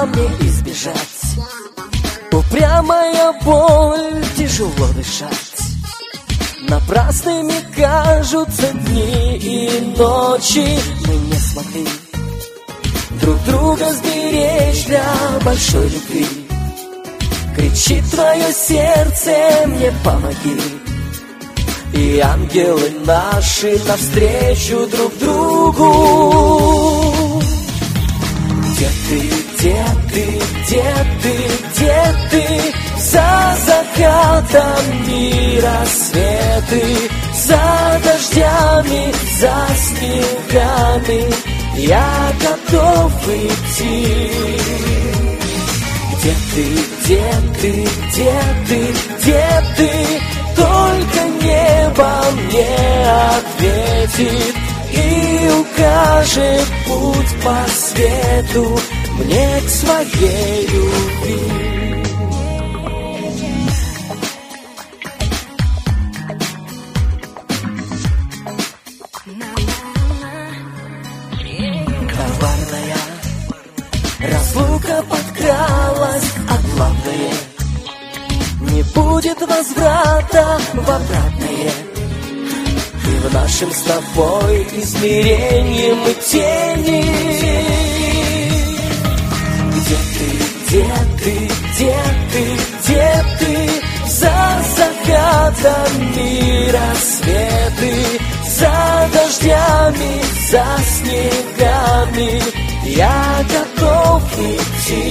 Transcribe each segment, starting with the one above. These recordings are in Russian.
мне избежать. Упрямая боль, тяжело дышать. Напрасными кажутся дни и ночи. Мы не смогли друг друга сберечь для большой любви. Кричит твое сердце, мне помоги. И ангелы наши навстречу друг другу. Где ты, где ты, где ты, где ты? За закатом и рассветы, за дождями, за снегами я готов идти. Где ты, где ты, где ты, где ты? Только небо мне ответит и укажет путь по свету мне к своей любви. Коварная разлука подкралась, а главное, не будет возврата в обратное. И в нашем с тобой измерении мы тени. Где ты, где ты, где ты, где ты? За закатом и рассветы, за дождями, за снегами я готов идти.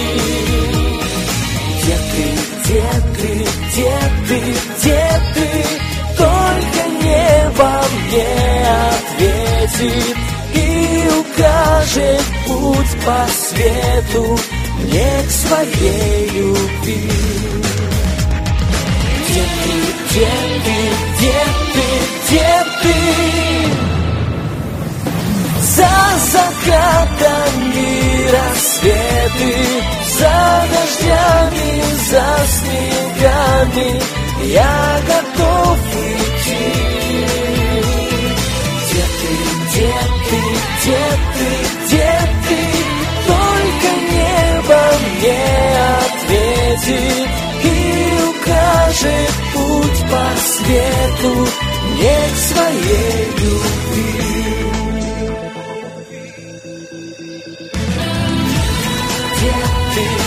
Где ты, где ты, где ты, где ты? Только небо мне ответит и укажет путь по свету мне к своей любви. Где ты, где ты, где ты, где ты? За закатом и рассветы, за дождями, за снегами я готов идти. Где ты, где ты, где ты, где ты? Только небо мне ответит и укажет путь по свету мне к своей любви. Где ты?